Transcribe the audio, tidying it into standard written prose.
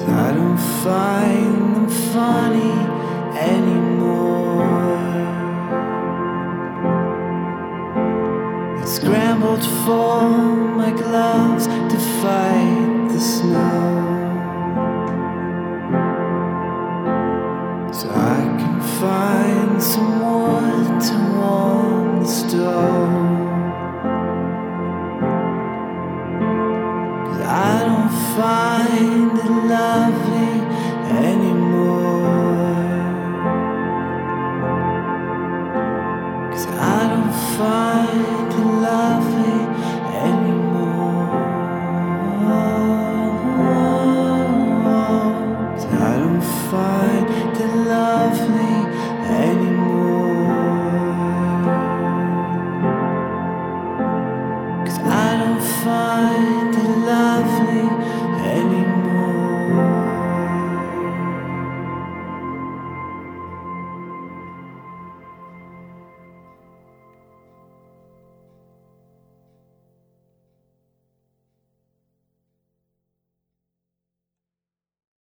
I don't find them funny anymore. I scrambled for my gloves to fight the snow, so I can find some wood to warm the stove. I don't find that love